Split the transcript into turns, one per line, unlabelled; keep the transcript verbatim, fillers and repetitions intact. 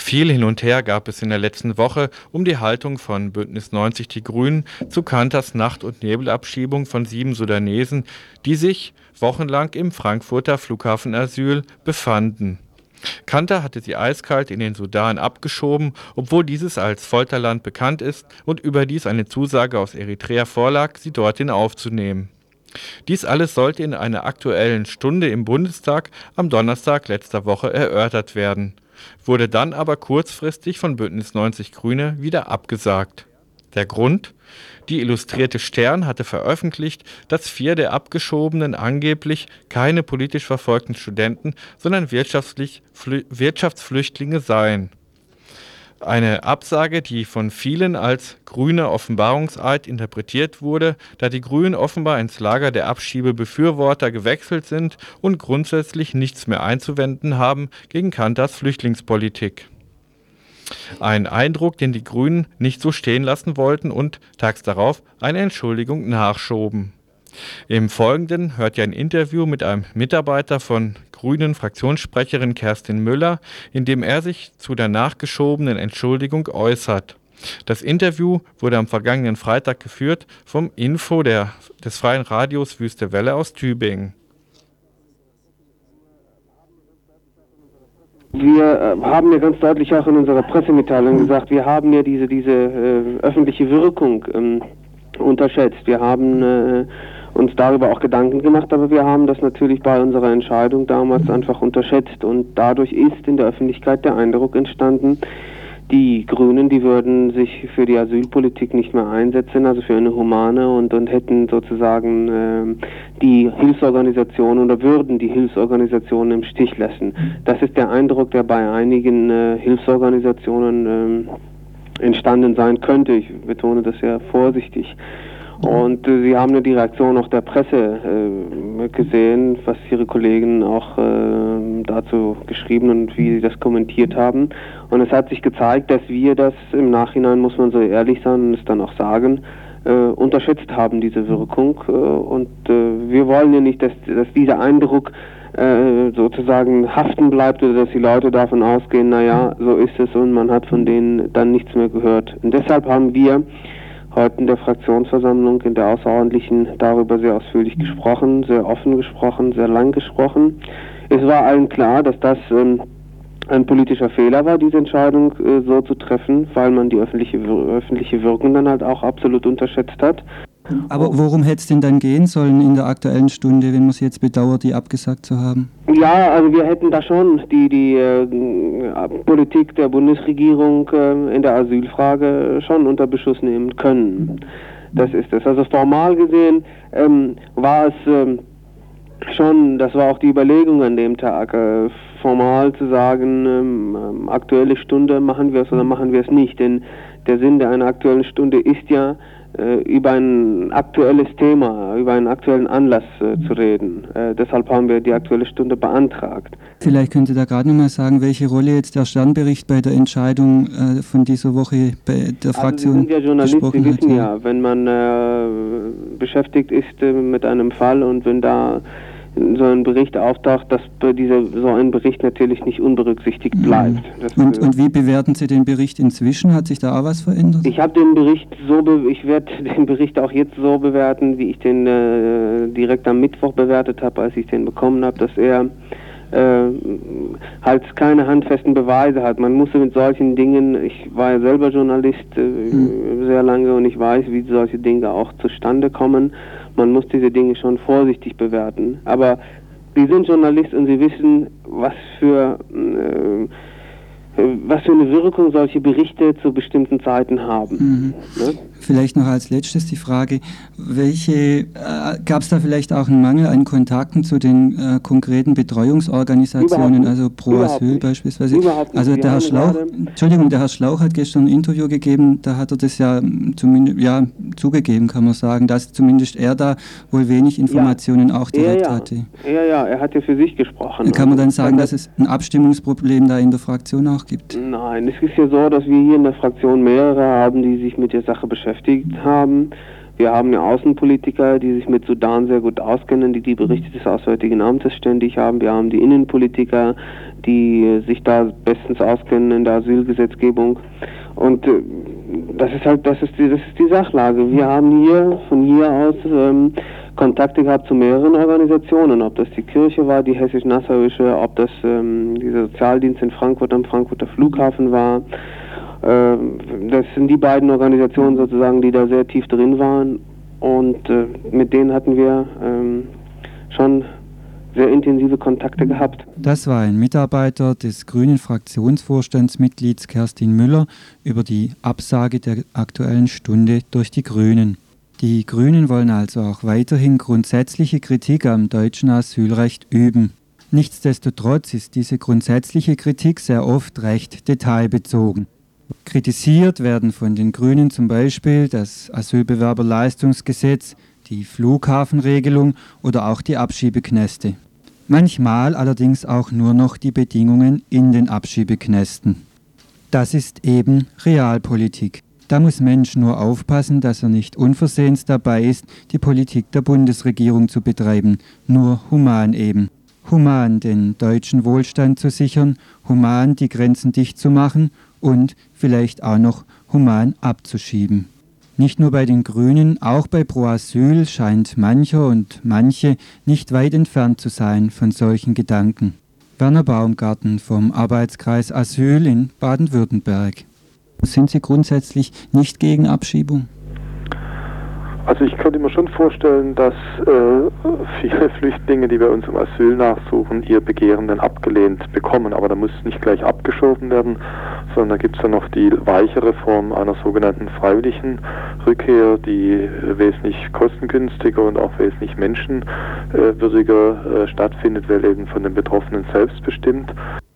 Viel hin und her gab es in der letzten Woche um die Haltung von Bündnis neunzig Die Grünen zu Kanters Nacht- und Nebelabschiebung von sieben Sudanesen, die sich wochenlang im Frankfurter Flughafenasyl befanden. Kanter hatte sie eiskalt in den Sudan abgeschoben, obwohl dieses als Folterland bekannt ist und überdies eine Zusage aus Eritrea vorlag, sie dorthin aufzunehmen. Dies alles sollte in einer Aktuellen Stunde im Bundestag am Donnerstag letzter Woche erörtert werden, wurde dann aber kurzfristig von Bündnis neunzig Grüne wieder abgesagt. Der Grund? Die Illustrierte Stern hatte veröffentlicht, dass vier der Abgeschobenen angeblich keine politisch verfolgten Studenten, sondern wirtschaftlich Flü- Wirtschaftsflüchtlinge seien. Eine Absage, die von vielen als grüner Offenbarungseid interpretiert wurde, da die Grünen offenbar ins Lager der Abschiebebefürworter gewechselt sind und grundsätzlich nichts mehr einzuwenden haben gegen Kanters Flüchtlingspolitik. Ein Eindruck, den die Grünen nicht so stehen lassen wollten und tags darauf eine Entschuldigung nachschoben. Im Folgenden hört ihr ein Interview mit einem Mitarbeiter von Grünen Fraktionssprecherin Kerstin Müller, in dem er sich zu der nachgeschobenen Entschuldigung äußert. Das Interview wurde am vergangenen Freitag geführt vom Info der, des Freien Radios Wüste Welle aus Tübingen.
Wir äh, haben ja ganz deutlich auch in unserer Pressemitteilung gesagt, wir haben ja diese, diese äh, öffentliche Wirkung ähm, unterschätzt. Wir haben äh, uns darüber auch Gedanken gemacht, aber wir haben das natürlich bei unserer Entscheidung damals einfach unterschätzt und dadurch ist in der Öffentlichkeit der Eindruck entstanden, die Grünen, die würden sich für die Asylpolitik nicht mehr einsetzen, also für eine humane und, und hätten sozusagen äh, die Hilfsorganisationen oder würden die Hilfsorganisationen im Stich lassen. Das ist der Eindruck, der bei einigen äh, Hilfsorganisationen äh, entstanden sein könnte. Ich betone das sehr vorsichtig. Und äh, Sie haben ja die Reaktion auch der Presse äh, gesehen, was Ihre Kollegen auch äh, dazu geschrieben und wie sie das kommentiert haben. Und es hat sich gezeigt, dass wir das im Nachhinein, muss man so ehrlich sein und es dann auch sagen, äh, unterschätzt haben, diese Wirkung. Äh, und äh, wir wollen ja nicht, dass, dass dieser Eindruck äh, sozusagen haften bleibt oder dass die Leute davon ausgehen, naja, so ist es und man hat von denen dann nichts mehr gehört. Und deshalb haben wir heute in der Fraktionsversammlung, in der außerordentlichen, darüber sehr ausführlich gesprochen, sehr offen gesprochen, sehr lang gesprochen. Es war allen klar, dass das ähm, ein politischer Fehler war, diese Entscheidung äh, so zu treffen, weil man die öffentliche, öffentliche Wirkung dann halt auch absolut unterschätzt hat.
Aber worum hätte es denn dann gehen sollen in der Aktuellen Stunde, wenn man es jetzt bedauert, die abgesagt zu haben?
Ja, also wir hätten da schon die, die äh, Politik der Bundesregierung äh, in der Asylfrage schon unter Beschuss nehmen können. Das ist es. Also formal gesehen ähm, war es ähm, schon, das war auch die Überlegung an dem Tag, äh, formal zu sagen, ähm, Aktuelle Stunde machen wir es oder machen wir es nicht. Denn der Sinn der einer Aktuellen Stunde ist ja, über ein aktuelles Thema, über einen aktuellen Anlass äh, zu reden. Äh, deshalb haben wir die Aktuelle Stunde beantragt.
Vielleicht könnt ihr da gerade nochmal sagen, welche Rolle jetzt der Sternbericht bei der Entscheidung äh, von dieser Woche bei der Fraktion
gespielt hat. Also Sie sind ja Journalist, Sie wissen
hat,
ja, ja, wenn man äh, beschäftigt ist äh, mit einem Fall und wenn da so ein Bericht auftaucht, dass dieser, so ein Bericht natürlich nicht unberücksichtigt bleibt. Das,
und, und wie bewerten Sie den Bericht inzwischen? Hat sich da auch was verändert?
Ich habe den Bericht so, be- ich werde den Bericht auch jetzt so bewerten, wie ich den äh, direkt am Mittwoch bewertet habe, als ich den bekommen habe, dass er äh, halt keine handfesten Beweise hat. Man muss mit solchen Dingen, ich war ja selber Journalist äh, hm. sehr lange und ich weiß, wie solche Dinge auch zustande kommen. Man muss diese Dinge schon vorsichtig bewerten. Aber Sie sind Journalist und Sie wissen, was für, äh, was für eine Wirkung solche Berichte zu bestimmten Zeiten haben.
Mhm.
Ne?
Vielleicht noch als letztes die Frage, welche, äh, gab es da vielleicht auch einen Mangel an Kontakten zu den äh, konkreten Betreuungsorganisationen, also Pro Asyl beispielsweise?
Überhaupt nicht.
Also der Herr Schlauch, Entschuldigung, der Herr Schlauch hat gestern ein Interview gegeben, da hat er das ja zumindest ja, zugegeben, kann man sagen, dass zumindest er da wohl wenig Informationen ja. auch direkt
ja, ja.
hatte.
Ja, ja, er hat ja für sich gesprochen.
Kann man dann sagen, dass es ein Abstimmungsproblem da in der Fraktion auch gibt?
Nein, es ist ja so, dass wir hier in der Fraktion mehrere haben, die sich mit der Sache beschäftigt haben. Wir haben ja Außenpolitiker, die sich mit Sudan sehr gut auskennen, die die Berichte des Auswärtigen Amtes ständig haben. Wir haben die Innenpolitiker, die sich da bestens auskennen in der Asylgesetzgebung. Und äh, das ist halt, das ist die, das ist die Sachlage. Wir haben hier, von hier aus, ähm, Kontakte gehabt zu mehreren Organisationen, ob das die Kirche war, die hessisch-nassauische, ob das ähm, dieser Sozialdienst in Frankfurt am Frankfurter Flughafen war. Das sind die beiden Organisationen sozusagen, die da sehr tief drin waren, und äh, mit denen hatten wir ähm, schon sehr intensive Kontakte gehabt.
Das war ein Mitarbeiter des grünen Fraktionsvorstandsmitglieds Kerstin Müller über die Absage der Aktuellen Stunde durch die Grünen. Die Grünen wollen also auch weiterhin grundsätzliche Kritik am deutschen Asylrecht üben. Nichtsdestotrotz ist diese grundsätzliche Kritik sehr oft recht detailbezogen. Kritisiert werden von den Grünen zum Beispiel das Asylbewerberleistungsgesetz, die Flughafenregelung oder auch die Abschiebeknäste. Manchmal allerdings auch nur noch die Bedingungen in den Abschiebeknästen. Das ist eben Realpolitik. Da muss Mensch nur aufpassen, dass er nicht unversehens dabei ist, die Politik der Bundesregierung zu betreiben, nur human eben. Human den deutschen Wohlstand zu sichern, human die Grenzen dicht zu machen und vielleicht auch noch human abzuschieben. Nicht nur bei den Grünen, auch bei Pro Asyl scheint mancher und manche nicht weit entfernt zu sein von solchen Gedanken. Werner Baumgarten vom Arbeitskreis Asyl in Baden-Württemberg. Sind Sie grundsätzlich nicht gegen Abschiebung?
Also ich könnte mir schon vorstellen, dass äh, viele Flüchtlinge, die bei uns um Asyl nachsuchen, ihr Begehren dann abgelehnt bekommen. Aber da muss nicht gleich abgeschoben werden, sondern da gibt es dann noch die weichere Form einer sogenannten freiwilligen Rückkehr, die wesentlich kostengünstiger und auch wesentlich menschenwürdiger äh, stattfindet, weil eben von den Betroffenen selbst bestimmt.